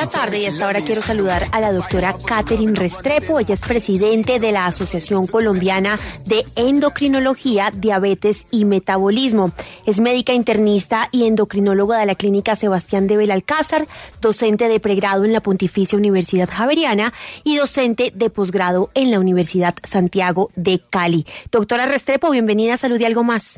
la tarde y hasta ahora quiero saludar a la doctora Catherine Restrepo. Ella es presidente de la Asociación Colombiana de Endocrinología, Diabetes y Metabolismo. Es médica internista y endocrinóloga de la Clínica Sebastián de Belalcázar, docente de pregrado en la Pontificia Universidad Javeriana y docente de posgrado en la Universidad Santiago de Cali. Doctora Restrepo, bienvenida a Salud y Algo Más.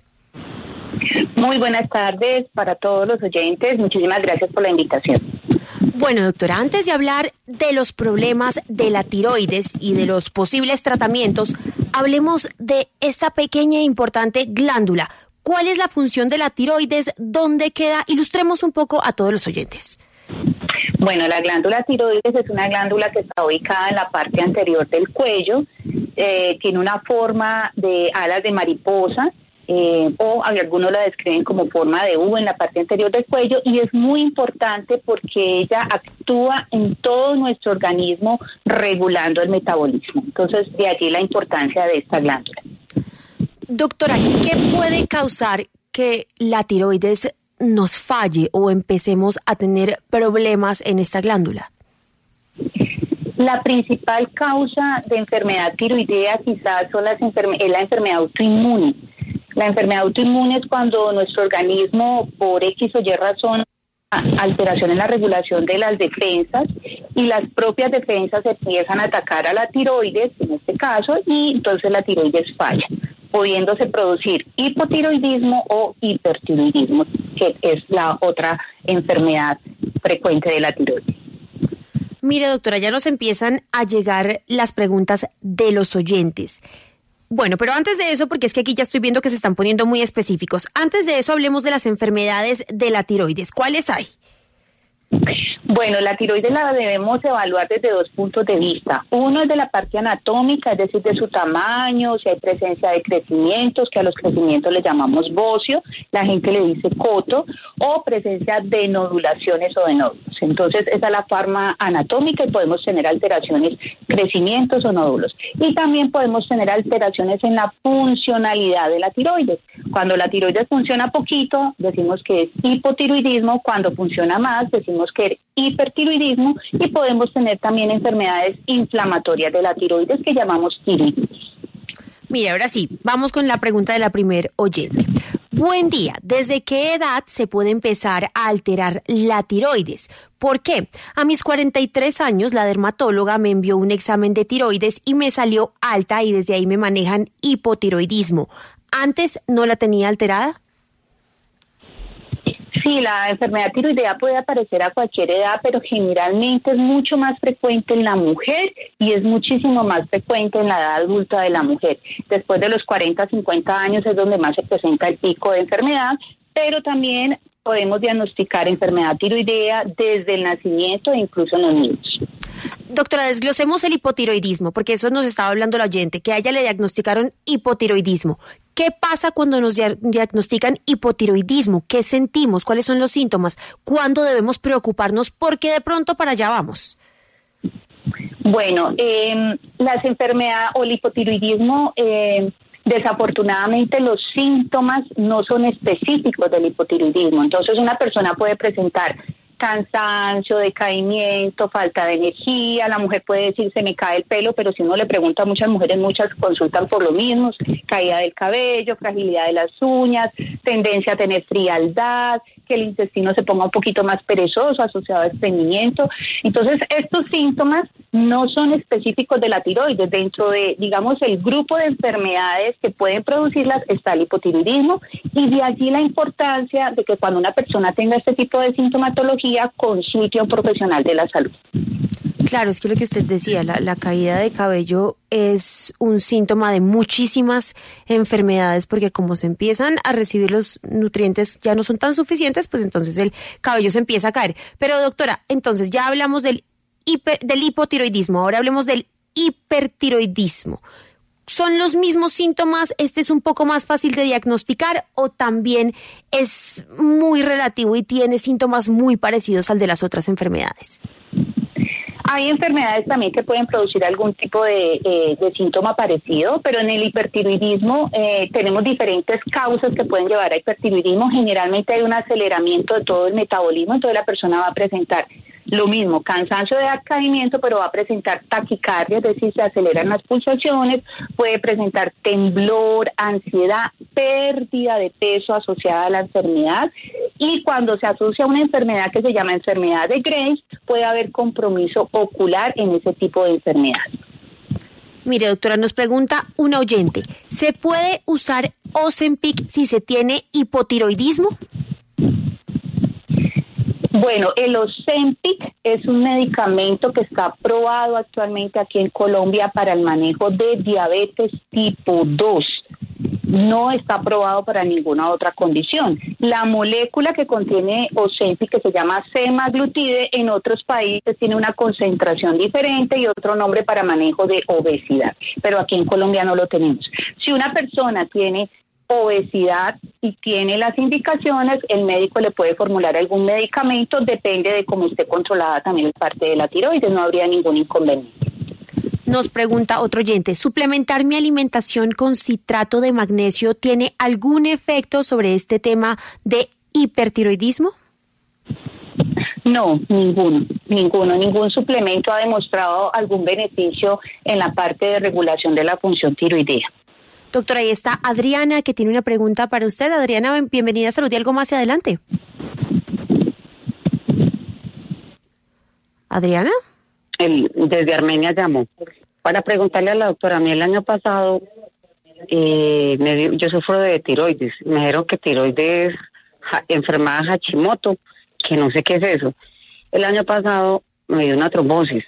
Muy buenas tardes para todos los oyentes. Muchísimas gracias por la invitación. Bueno, doctora, antes de hablar de los problemas de la tiroides y de los posibles tratamientos, hablemos de esta pequeña e importante glándula. ¿Cuál es la función de la tiroides? ¿Dónde queda? Ilustremos un poco a todos los oyentes. Bueno, la glándula tiroides es una glándula que está ubicada en la parte anterior del cuello. Tiene una forma de alas de mariposa. O algunos la describen como forma de U en la parte anterior del cuello, y es muy importante porque ella actúa en todo nuestro organismo regulando el metabolismo. Entonces, de allí la importancia de esta glándula. Doctora, ¿qué puede causar que la tiroides nos falle o empecemos a tener problemas en esta glándula? La principal causa de enfermedad tiroidea quizás son es la enfermedad autoinmune. La enfermedad autoinmune es cuando nuestro organismo, por X o Y razón, alteración en la regulación de las defensas, y las propias defensas empiezan a atacar a la tiroides, en este caso, y entonces la tiroides falla, pudiéndose producir hipotiroidismo o hipertiroidismo, que es la otra enfermedad frecuente de la tiroides. Mire, doctora, ya nos empiezan a llegar las preguntas de los oyentes. Bueno, pero antes de eso, porque es que aquí ya estoy viendo que se están poniendo muy específicos. Antes de eso, hablemos de las enfermedades de la tiroides. ¿Cuáles hay? Bueno, la tiroides la debemos evaluar desde dos puntos de vista. Uno es de la parte anatómica, es decir, de su tamaño, si hay presencia de crecimientos, que a los crecimientos le llamamos bocio, la gente le dice coto, o presencia de nodulaciones o de nódulos. Entonces, esa es la forma anatómica y podemos tener alteraciones, crecimientos o nódulos. Y también podemos tener alteraciones en la funcionalidad de la tiroides. Cuando la tiroides funciona poquito, decimos que es hipotiroidismo. Cuando funciona más, decimos que es hipertiroidismo, y podemos tener también enfermedades inflamatorias de la tiroides que llamamos tiroiditis. Mira, ahora sí, vamos con la pregunta de la primer oyente. Buen día, ¿desde qué edad se puede empezar a alterar la tiroides? ¿Por qué? A mis 43 años la dermatóloga me envió un examen de tiroides y me salió alta y desde ahí me manejan hipotiroidismo. ¿Antes no la tenía alterada? Sí, la enfermedad tiroidea puede aparecer a cualquier edad, pero generalmente es mucho más frecuente en la mujer y es muchísimo más frecuente en la edad adulta de la mujer. Después de los 40, 50 años es donde más se presenta el pico de enfermedad, pero también podemos diagnosticar enfermedad tiroidea desde el nacimiento e incluso en los niños. Doctora, desglosemos el hipotiroidismo, porque eso nos estaba hablando la oyente, que a ella le diagnosticaron hipotiroidismo. ¿Qué pasa cuando nos diagnostican hipotiroidismo? ¿Qué sentimos? ¿Cuáles son los síntomas? ¿Cuándo debemos preocuparnos? Porque de pronto para allá vamos. Bueno, las enfermedades o el hipotiroidismo, desafortunadamente los síntomas no son específicos del hipotiroidismo. Entonces una persona puede presentar cansancio, decaimiento, falta de energía. La mujer puede decir se me cae el pelo, pero si uno le pregunta a muchas mujeres, muchas consultan por lo mismo: caída del cabello, fragilidad de las uñas, tendencia a tener frialdad, que el intestino se ponga un poquito más perezoso, asociado a estreñimiento. Entonces, estos síntomas no son específicos de la tiroides. Dentro de, digamos, el grupo de enfermedades que pueden producirlas está el hipotiroidismo, y de allí la importancia de que cuando una persona tenga este tipo de sintomatología, consulte a un profesional de la salud. Claro, es que lo que usted decía, la caída de cabello es un síntoma de muchísimas enfermedades, porque como se empiezan a recibir los nutrientes ya no son tan suficientes, pues entonces el cabello se empieza a caer. Pero doctora, entonces ya hablamos del hipotiroidismo, ahora hablemos del hipertiroidismo. ¿Son los mismos síntomas? ¿Este es un poco más fácil de diagnosticar o también es muy relativo y tiene síntomas muy parecidos al de las otras enfermedades? Hay enfermedades también que pueden producir algún tipo de síntoma parecido, pero en el hipertiroidismo tenemos diferentes causas que pueden llevar a hipertiroidismo. Generalmente hay un aceleramiento de todo el metabolismo, entonces la persona va a presentar Lo mismo, cansancio de decaimiento, pero va a presentar taquicardia, es decir, se aceleran las pulsaciones, puede presentar temblor, ansiedad, pérdida de peso asociada a la enfermedad, y cuando se asocia a una enfermedad que se llama enfermedad de Graves, puede haber compromiso ocular en ese tipo de enfermedad. Mire, doctora, nos pregunta una oyente, ¿se puede usar Ozempic si se tiene hipotiroidismo? Bueno, el Ozempic es un medicamento que está aprobado actualmente aquí en Colombia para el manejo de diabetes tipo 2. No está aprobado para ninguna otra condición. La molécula que contiene Ozempic, que se llama semaglutide, en otros países tiene una concentración diferente y otro nombre para manejo de obesidad, pero aquí en Colombia no lo tenemos. Si una persona tiene obesidad y tiene las indicaciones, el médico le puede formular algún medicamento, depende de cómo esté controlada también la parte de la tiroides, no habría ningún inconveniente. Nos pregunta otro oyente, ¿suplementar mi alimentación con citrato de magnesio tiene algún efecto sobre este tema de hipertiroidismo? No, ningún suplemento ha demostrado algún beneficio en la parte de regulación de la función tiroidea. Doctora, ahí está Adriana, que tiene una pregunta para usted. Adriana, bienvenida a Salud y Algo Más, hacia adelante. ¿Adriana? Desde Armenia llamó para preguntarle a la doctora. A mí el año pasado yo sufro de tiroides. Me dijeron que tiroides, enfermedad Hashimoto, que no sé qué es eso. El año pasado me dio una trombosis.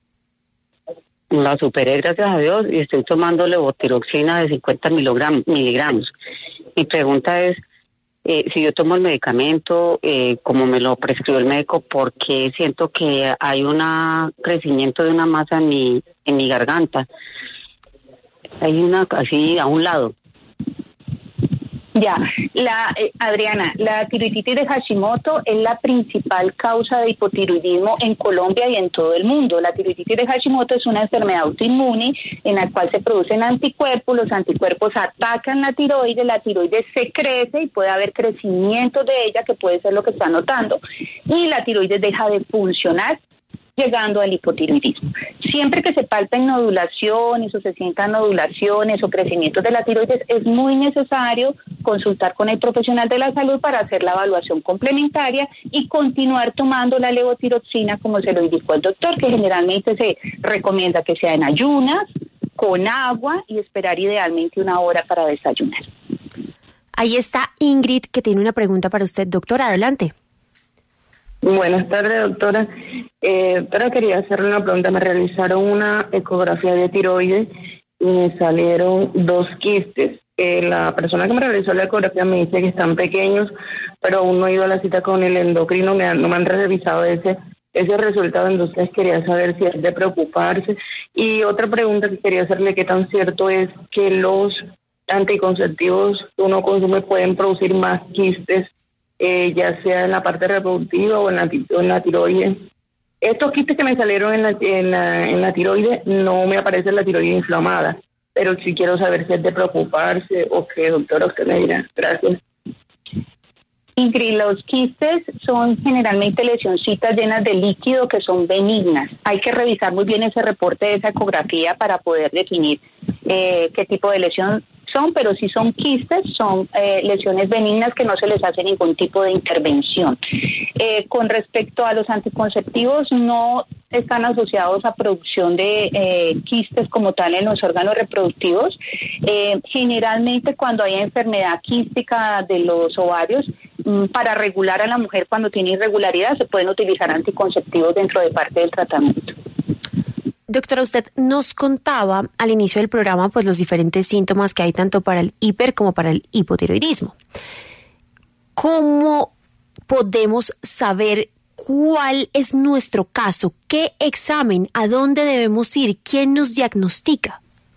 La superé, gracias a Dios, y estoy tomando levotiroxina de 50 miligramos. Mi pregunta es, si yo tomo el medicamento como me lo prescribió el médico, ¿por qué siento que hay un crecimiento de una masa en mi garganta? Hay una así a un lado. Ya, Adriana, la tiroiditis de Hashimoto es la principal causa de hipotiroidismo en Colombia y en todo el mundo. La tiroiditis de Hashimoto es una enfermedad autoinmune en la cual se producen anticuerpos, los anticuerpos atacan la tiroides se crece y puede haber crecimiento de ella, que puede ser lo que está notando, y la tiroides deja de funcionar, llegando al hipotiroidismo. Siempre que se palpen nodulaciones o se sientan nodulaciones o crecimientos de la tiroides, es muy necesario consultar con el profesional de la salud para hacer la evaluación complementaria y continuar tomando la levotiroxina como se lo indicó el doctor, que generalmente se recomienda que sea en ayunas, con agua, y esperar idealmente 1 hora para desayunar. Ahí está Ingrid, que tiene una pregunta para usted. Doctora, adelante. Buenas tardes, doctora. Doctora, quería hacerle una pregunta. Me realizaron una ecografía de tiroides y me salieron 2 quistes. La persona que me realizó la ecografía me dice que están pequeños, pero aún no he ido a la cita con el endocrino, no me han revisado ese resultado, entonces quería saber si es de preocuparse. Y otra pregunta que quería hacerle, ¿qué tan cierto es que los anticonceptivos que uno consume pueden producir más quistes, ya sea en la parte reproductiva o en la tiroides? Estos quistes que me salieron en la tiroides, no me aparece la tiroides inflamada, pero sí quiero saber si es de preocuparse o qué, doctora, usted me dirá. Gracias. Ingrid, los quistes son generalmente lesioncitas llenas de líquido que son benignas. Hay que revisar muy bien ese reporte de esa ecografía para poder definir qué tipo de lesión son, pero si son quistes, son lesiones benignas que no se les hace ningún tipo de intervención. Con respecto a los anticonceptivos, no están asociados a producción de quistes como tal en los órganos reproductivos. Generalmente cuando hay enfermedad quística de los ovarios, para regular a la mujer cuando tiene irregularidad, se pueden utilizar anticonceptivos dentro de parte del tratamiento. Doctora, usted nos contaba al inicio del programa pues los diferentes síntomas que hay tanto para el hiper como para el hipotiroidismo. ¿Cómo podemos saber cuál es nuestro caso? ¿Qué examen? ¿A dónde debemos ir? ¿Quién nos diagnostica?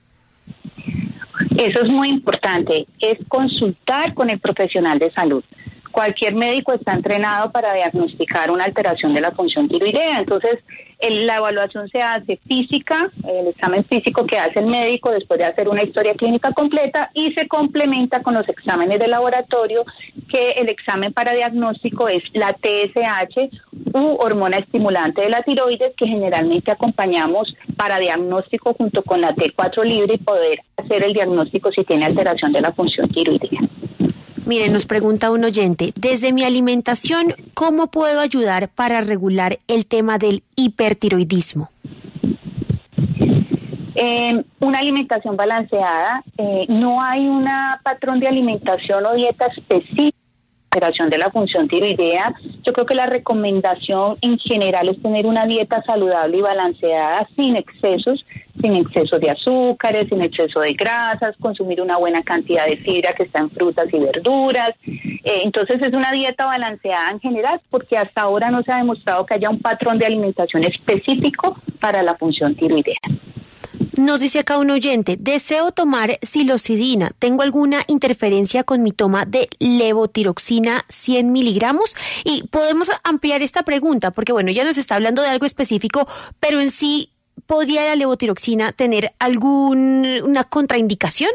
Eso es muy importante, es consultar con el profesional de salud. Cualquier médico está entrenado para diagnosticar una alteración de la función tiroidea, entonces la evaluación se hace física, el examen físico que hace el médico después de hacer una historia clínica completa, y se complementa con los exámenes de laboratorio, que el examen para diagnóstico es la TSH u hormona estimulante de la tiroides, que generalmente acompañamos para diagnóstico junto con la T4 libre y poder hacer el diagnóstico si tiene alteración de la función tiroidea. Miren, nos pregunta un oyente, desde mi alimentación, ¿cómo puedo ayudar para regular el tema del hipertiroidismo? Una alimentación balanceada, no hay un patrón de alimentación o dieta específica para la alteración de la función tiroidea. Yo creo que la recomendación en general es tener una dieta saludable y balanceada sin exceso de azúcares, sin exceso de grasas, consumir una buena cantidad de fibra que está en frutas y verduras. Entonces es una dieta balanceada en general, porque hasta ahora no se ha demostrado que haya un patrón de alimentación específico para la función tiroidea. Nos dice acá un oyente, deseo tomar psilocibina. ¿Tengo alguna interferencia con mi toma de levotiroxina 100 miligramos? Y podemos ampliar esta pregunta, porque bueno, ya nos está hablando de algo específico, pero en sí, ¿podría la levotiroxina tener alguna contraindicación?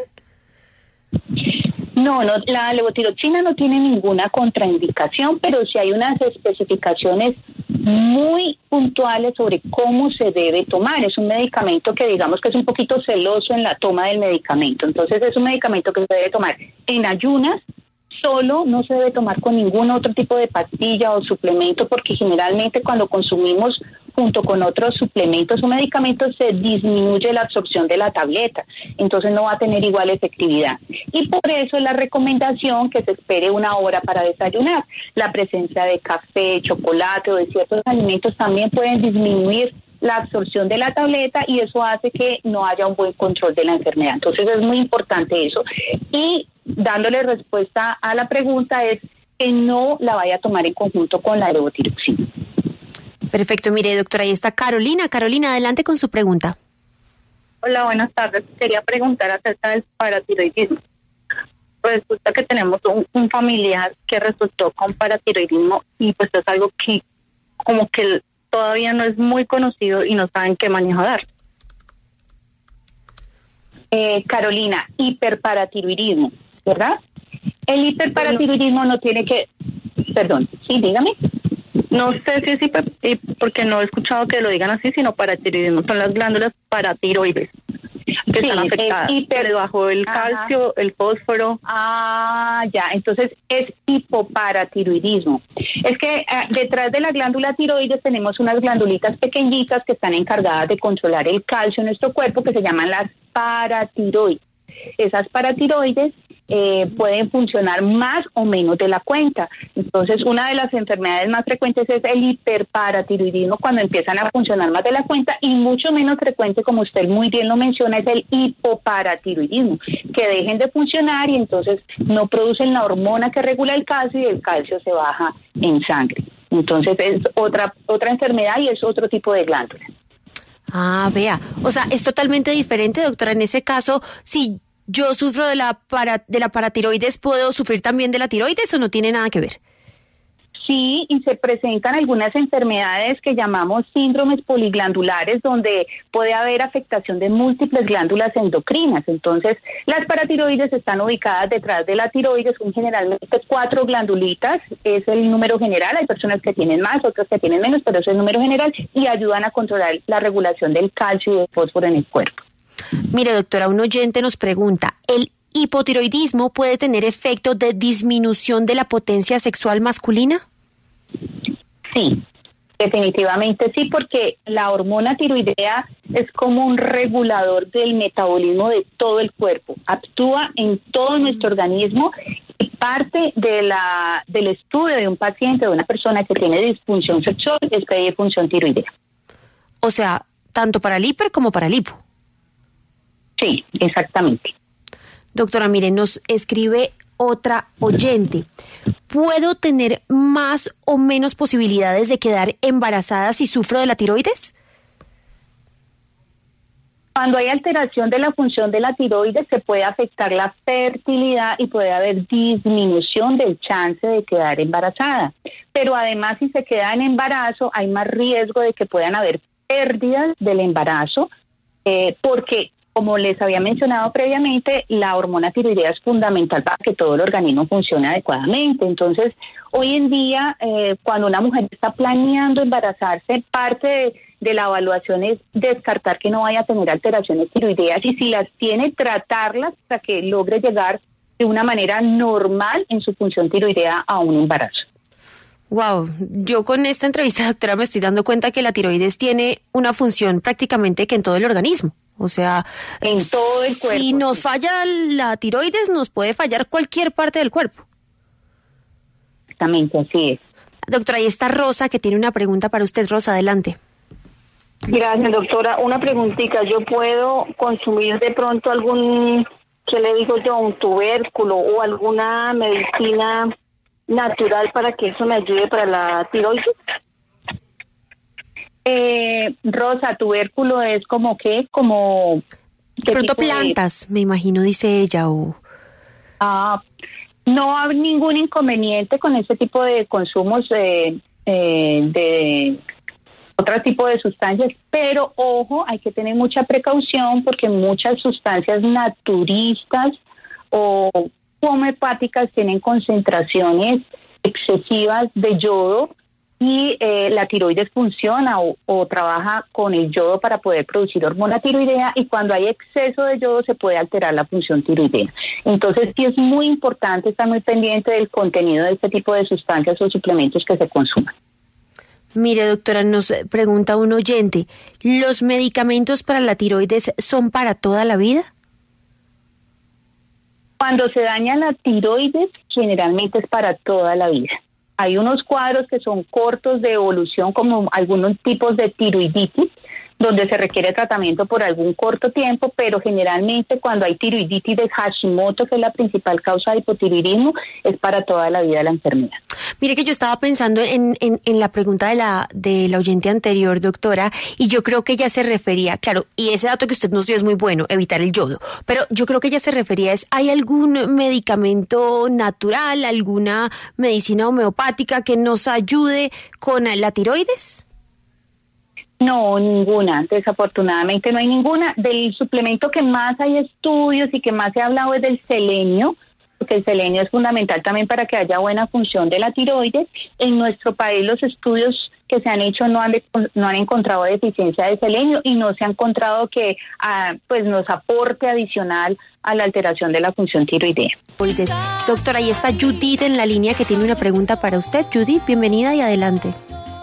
No, la levotiroxina no tiene ninguna contraindicación, pero sí hay unas especificaciones muy puntuales sobre cómo se debe tomar. Es un medicamento que digamos que es un poquito celoso en la toma del medicamento. Entonces es un medicamento que se debe tomar en ayunas, solo, no se debe tomar con ningún otro tipo de pastilla o suplemento, porque generalmente cuando consumimos junto con otros suplementos o medicamentos se disminuye la absorción de la tableta, entonces no va a tener igual efectividad. Y por eso es la recomendación que se espere 1 hora para desayunar. La presencia de café, chocolate o de ciertos alimentos también pueden disminuir la absorción de la tableta y eso hace que no haya un buen control de la enfermedad. Entonces es muy importante eso. Y dándole respuesta a la pregunta es que no la vaya a tomar en conjunto con la levotiroxina. Perfecto, mire doctora, ahí está Carolina. Carolina, adelante con su pregunta. Hola, buenas tardes. Quería preguntar acerca del paratiroidismo. Pues resulta que tenemos un familiar que resultó con paratiroidismo y pues es algo que como que todavía no es muy conocido y no saben qué manejo dar. Carolina, hiperparatiroidismo, ¿verdad? El hiperparatiroidismo no tiene que... Perdón, sí, dígame. No sé si es porque no he escuchado que lo digan así, sino paratiroidismo. Son las glándulas paratiroides que están afectadas. Bajo el calcio, el fósforo. Ya, entonces es hipoparatiroidismo. Es que detrás de la glándula tiroides tenemos unas glandulitas pequeñitas que están encargadas de controlar el calcio en nuestro cuerpo, que se llaman las paratiroides. Esas paratiroides pueden funcionar más o menos de la cuenta. Entonces, una de las enfermedades más frecuentes es el hiperparatiroidismo, cuando empiezan a funcionar más de la cuenta, y mucho menos frecuente, como usted muy bien lo menciona, es el hipoparatiroidismo, que dejen de funcionar y entonces no producen la hormona que regula el calcio y el calcio se baja en sangre. Entonces, es otra enfermedad y es otro tipo de glándula. Vea, o sea, es totalmente diferente, doctora. En ese caso, si yo sufro de la paratiroides, ¿puedo sufrir también de la tiroides o no tiene nada que ver? Sí, y se presentan algunas enfermedades que llamamos síndromes poliglandulares, donde puede haber afectación de múltiples glándulas endocrinas. Entonces, las paratiroides están ubicadas detrás de la tiroides, son generalmente 4 glandulitas, es el número general. Hay personas que tienen más, otras que tienen menos, pero es el número general y ayudan a controlar la regulación del calcio y del fósforo en el cuerpo. Mire, doctora, un oyente nos pregunta, ¿el hipotiroidismo puede tener efecto de disminución de la potencia sexual masculina? Sí, definitivamente sí, porque la hormona tiroidea es como un regulador del metabolismo de todo el cuerpo, actúa en todo nuestro organismo y parte del estudio de un paciente, de una persona que tiene disfunción sexual, es que hay disfunción tiroidea. O sea, tanto para el hiper como para el hipo. Sí, exactamente. Doctora, mire, nos escribe otra oyente. ¿Puedo tener más o menos posibilidades de quedar embarazada si sufro de la tiroides? Cuando hay alteración de la función de la tiroides se puede afectar la fertilidad y puede haber disminución del chance de quedar embarazada. Pero además, si se queda en embarazo, hay más riesgo de que puedan haber pérdidas del embarazo, porque como les había mencionado previamente, la hormona tiroidea es fundamental para que todo el organismo funcione adecuadamente. Entonces, hoy en día, cuando una mujer está planeando embarazarse, parte de la evaluación es descartar que no vaya a tener alteraciones tiroideas y si las tiene, tratarlas para que logre llegar de una manera normal en su función tiroidea a un embarazo. Wow, yo con esta entrevista, doctora, me estoy dando cuenta que la tiroides tiene una función prácticamente que en todo el organismo. O sea, en todo el cuerpo. Si nos falla la tiroides, nos puede fallar cualquier parte del cuerpo. Exactamente, así es. Doctora, ahí está Rosa, que tiene una pregunta para usted. Rosa, adelante. Gracias, doctora. Una preguntita. ¿Yo puedo consumir de pronto algún, qué le digo yo, un tubérculo o alguna medicina natural para que eso me ayude para la tiroides? Rosa, tubérculo es como qué, como... De pronto plantas, me imagino, dice ella, o... No hay ningún inconveniente con ese tipo de consumos de otro tipo de sustancias, pero ojo, hay que tener mucha precaución porque muchas sustancias naturistas o homeopáticas tienen concentraciones excesivas de yodo y la tiroides funciona o trabaja con el yodo para poder producir hormona tiroidea y cuando hay exceso de yodo se puede alterar la función tiroidea. Entonces sí es muy importante estar muy pendiente del contenido de este tipo de sustancias o suplementos que se consuman. Mire, doctora, nos pregunta un oyente, ¿los medicamentos para la tiroides son para toda la vida? Cuando se daña la tiroides, generalmente es para toda la vida. Hay unos cuadros que son cortos de evolución, como algunos tipos de tiroiditis, donde se requiere tratamiento por algún corto tiempo, pero generalmente cuando hay tiroiditis de Hashimoto, que es la principal causa de hipotiroidismo, es para toda la vida la enfermedad. Mire que yo estaba pensando en la pregunta de la oyente anterior, doctora, y yo creo que ella se refería, claro, y ese dato que usted nos dio es muy bueno, evitar el yodo, pero yo creo que ella se refería ¿hay algún medicamento natural, alguna medicina homeopática que nos ayude con la tiroides? No, ninguna. Desafortunadamente no hay ninguna. Del suplemento que más hay estudios y que más se ha hablado es del selenio, porque el selenio es fundamental también para que haya buena función de la tiroides. En nuestro país los estudios que se han hecho no han encontrado deficiencia de selenio y no se ha encontrado que pues nos aporte adicional a la alteración de la función tiroidea. Doctora, ahí está Judith en la línea que tiene una pregunta para usted. Judith, bienvenida y adelante.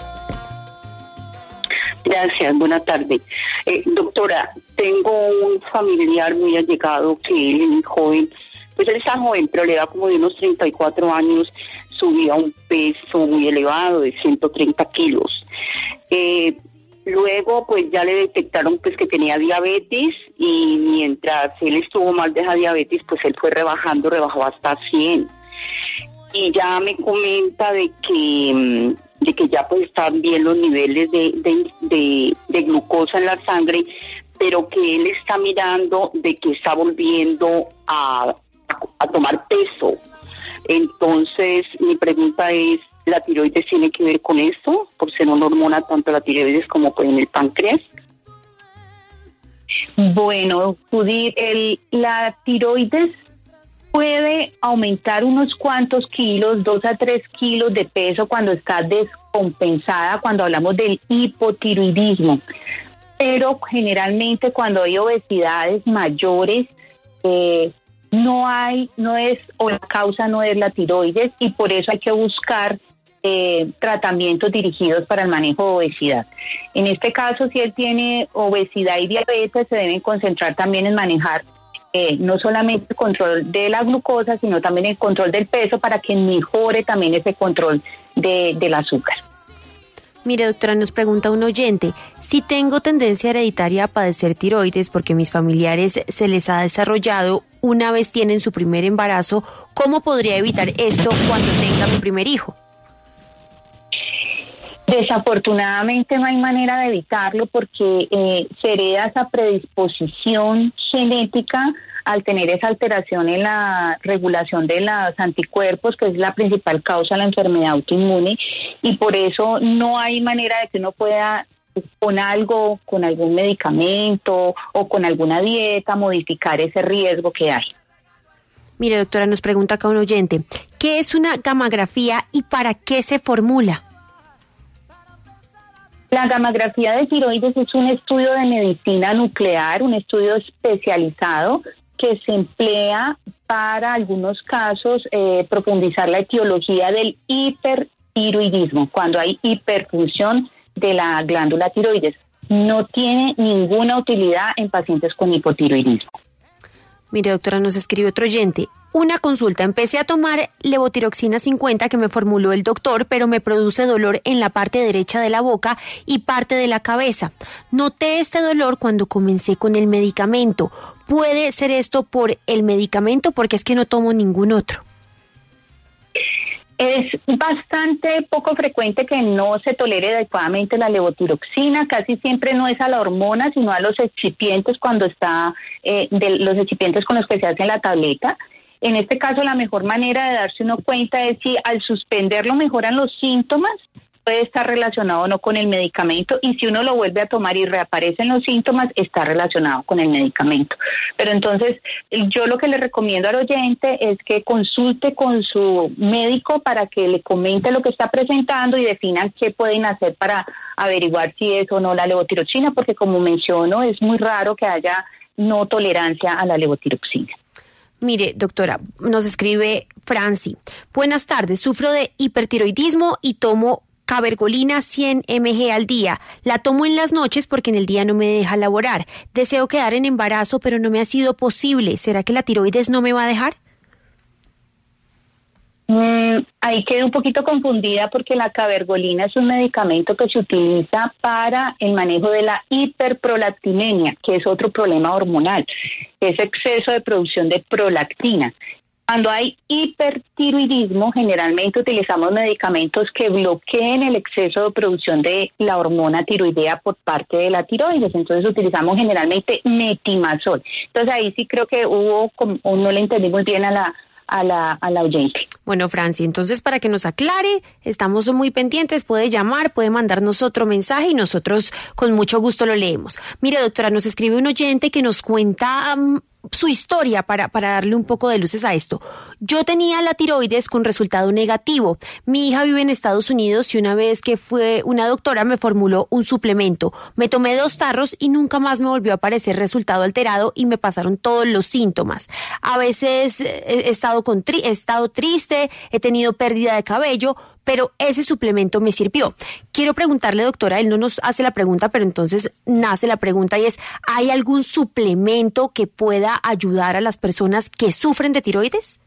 Gracias, buena tarde. Doctora, tengo un familiar muy allegado que él es joven, pues él está joven, pero le da como de unos 34 años, subía un peso muy elevado de 130 kilos. Luego, pues ya le detectaron pues que tenía diabetes y mientras él estuvo mal de esa diabetes, pues él fue rebajó hasta 100. Y ya me comenta de que ya pues están bien los niveles de glucosa en la sangre, pero que él está mirando de que está volviendo a tomar peso. Entonces, mi pregunta es, ¿la tiroides tiene que ver con esto? Por ser una hormona, tanto la tiroides como pues en el páncreas. Bueno, Judith, la tiroides puede aumentar unos cuantos kilos, 2 a 3 kilos de peso cuando está descompensada, cuando hablamos del hipotiroidismo. Pero generalmente cuando hay obesidades mayores, la causa no es la tiroides y por eso hay que buscar tratamientos dirigidos para el manejo de obesidad. En este caso, si él tiene obesidad y diabetes, se deben concentrar también en manejar no solamente el control de la glucosa, sino también el control del peso para que mejore también ese control del azúcar. Mire, doctora, nos pregunta un oyente, si tengo tendencia hereditaria a padecer tiroides porque mis familiares se les ha desarrollado una vez tienen su primer embarazo, ¿cómo podría evitar esto cuando tenga mi primer hijo? Desafortunadamente no hay manera de evitarlo porque se hereda esa predisposición genética al tener esa alteración en la regulación de los anticuerpos, que es la principal causa de la enfermedad autoinmune, y por eso no hay manera de que uno pueda con algo, con algún medicamento o con alguna dieta, modificar ese riesgo que hay. Mire, doctora, nos pregunta acá un oyente, ¿qué es una gamografía y para qué se formula? La gamografía de tiroides es un estudio de medicina nuclear, un estudio especializado que se emplea para algunos casos profundizar la etiología del hipertiroidismo, cuando hay hiperfunción de la glándula tiroides. No tiene ninguna utilidad en pacientes con hipotiroidismo. Mire, doctora, nos escribe otro oyente. Una consulta, empecé a tomar levotiroxina 50 que me formuló el doctor, pero me produce dolor en la parte derecha de la boca y parte de la cabeza. Noté este dolor cuando comencé con el medicamento. ¿Puede ser esto por el medicamento? Porque es que no tomo ningún otro. Es bastante poco frecuente que no se tolere adecuadamente la levotiroxina, casi siempre no es a la hormona, sino a los excipientes cuando está, los excipientes con los que se hace la tableta. En este caso, la mejor manera de darse uno cuenta es si al suspenderlo mejoran los síntomas, puede estar relacionado o no con el medicamento, y si uno lo vuelve a tomar y reaparecen los síntomas, está relacionado con el medicamento. Pero entonces, yo lo que le recomiendo al oyente es que consulte con su médico para que le comente lo que está presentando y definan qué pueden hacer para averiguar si es o no la levotiroxina, porque como menciono, es muy raro que haya no tolerancia a la levotiroxina. Mire, doctora, nos escribe Franci. Buenas tardes, sufro de hipertiroidismo y tomo cabergolina 100 mg al día. La tomo en las noches porque en el día no me deja laborar. Deseo quedar en embarazo, pero no me ha sido posible. ¿Será que la tiroides no me va a dejar? Ahí quedé un poquito confundida porque la cabergolina es un medicamento que se utiliza para el manejo de la hiperprolactinemia, que es otro problema hormonal, es exceso de producción de prolactina. Cuando hay hipertiroidismo, generalmente utilizamos medicamentos que bloqueen el exceso de producción de la hormona tiroidea por parte de la tiroides. Entonces utilizamos generalmente metimazol. Entonces ahí sí creo que no le entendí muy bien a la oyente. Bueno, Franci, entonces para que nos aclare, estamos muy pendientes, puede llamar, puede mandarnos otro mensaje y nosotros con mucho gusto lo leemos. Mire, doctora, nos escribe un oyente que nos cuenta su historia para darle un poco de luces a esto. Yo tenía la tiroides con resultado negativo. Mi hija vive en Estados Unidos y una vez que fue una doctora me formuló un suplemento. Me tomé 2 tarros y nunca más me volvió a aparecer resultado alterado y me pasaron todos los síntomas. A veces he estado triste, he tenido pérdida de cabello, pero ese suplemento me sirvió. Quiero preguntarle, doctora, él no nos hace la pregunta, pero entonces nace la pregunta y es, ¿hay algún suplemento que pueda ayudar a las personas que sufren de tiroides?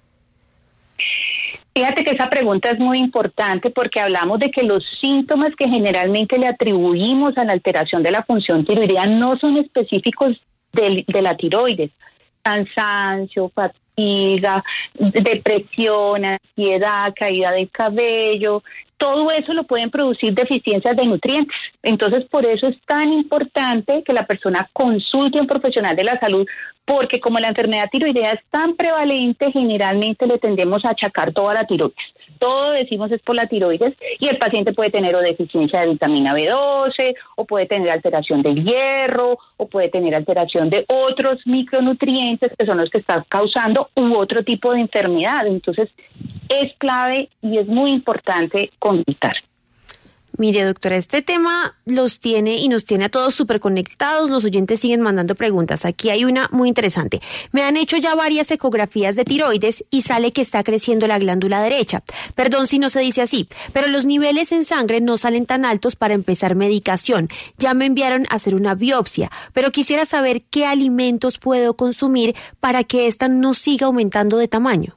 Fíjate que esa pregunta es muy importante porque hablamos de que los síntomas que generalmente le atribuimos a la alteración de la función tiroidea no son específicos de la tiroides. Cansancio, fatiga, depresión, ansiedad, caída del cabello, todo eso lo pueden producir deficiencias de nutrientes. Entonces, por eso es tan importante que la persona consulte a un profesional de la salud, porque como la enfermedad tiroidea es tan prevalente, generalmente le tendemos a achacar toda la tiroides. Todo decimos es por la tiroides y el paciente puede tener o deficiencia de vitamina B12 o puede tener alteración del hierro o puede tener alteración de otros micronutrientes que son los que están causando u otro tipo de enfermedad. Entonces es clave y es muy importante consultar. Mire, doctora, este tema nos tiene a todos súper conectados. Los oyentes siguen mandando preguntas. Aquí hay una muy interesante. Me han hecho ya varias ecografías de tiroides y sale que está creciendo la glándula derecha. Perdón si no se dice así, pero los niveles en sangre no salen tan altos para empezar medicación. Ya me enviaron a hacer una biopsia, pero quisiera saber qué alimentos puedo consumir para que esta no siga aumentando de tamaño.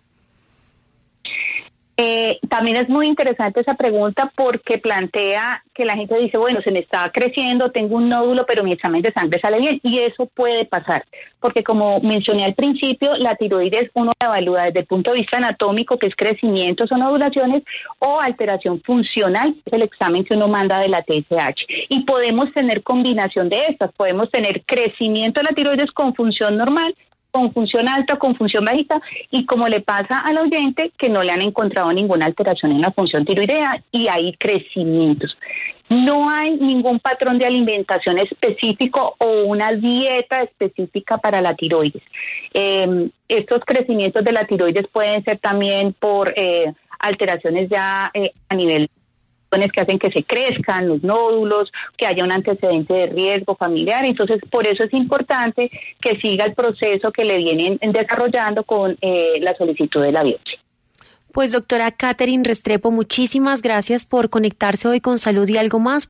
También es muy interesante esa pregunta porque plantea que la gente dice, bueno, se me está creciendo, tengo un nódulo, pero mi examen de sangre sale bien. Y eso puede pasar, porque como mencioné al principio, la tiroides uno la evalúa desde el punto de vista anatómico, que es crecimientos o nodulaciones, o alteración funcional, que es el examen que uno manda de la TSH. Y podemos tener combinación de estas, podemos tener crecimiento de la tiroides con función normal con función alta, con función bajita, y como le pasa al oyente, que no le han encontrado ninguna alteración en la función tiroidea y hay crecimientos. No hay ningún patrón de alimentación específico o una dieta específica para la tiroides. Estos crecimientos de la tiroides pueden ser también por alteraciones ya a nivel que hacen que se crezcan los nódulos, que haya un antecedente de riesgo familiar. Entonces, por eso es importante que siga el proceso que le vienen desarrollando con la solicitud de la biopsia. Pues doctora Catherine Restrepo, muchísimas gracias por conectarse hoy con Salud y Algo Más.